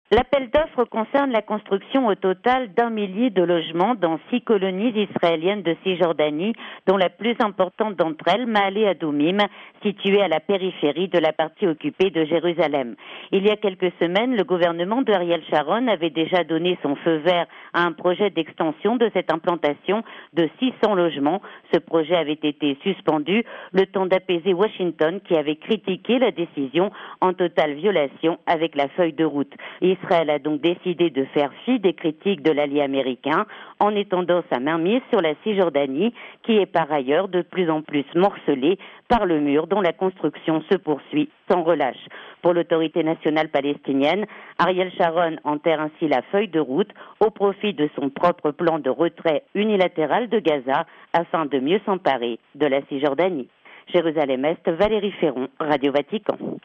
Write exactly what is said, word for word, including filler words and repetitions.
L'appel d'offres concerne la construction au total d'un millier de logements dans six colonies israéliennes de Cisjordanie, dont la plus importante d'entre elles, Ma'ale Adumim, située à la périphérie de la partie occupée de Jérusalem. Il y a quelques semaines, le gouvernement de Ariel Sharon avait déjà donné son feu vert à un projet d'extension de cette implantation de six cents logements. Ce projet avait été suspendu, le temps d'apaiser Washington qui avait critiqué la décision en totale violation avec la feuille de route. Israël a donc décidé de faire fi des critiques de l'allié américain en étendant sa mainmise sur la Cisjordanie, qui est par ailleurs de plus en plus morcelée par le mur dont la construction se poursuit sans relâche. Pour l'autorité nationale palestinienne, Ariel Sharon enterre ainsi la feuille de route au profit de son propre plan de retrait unilatéral de Gaza afin de mieux s'emparer de la Cisjordanie. Jérusalem-Est, Valérie Ferron, Radio Vatican.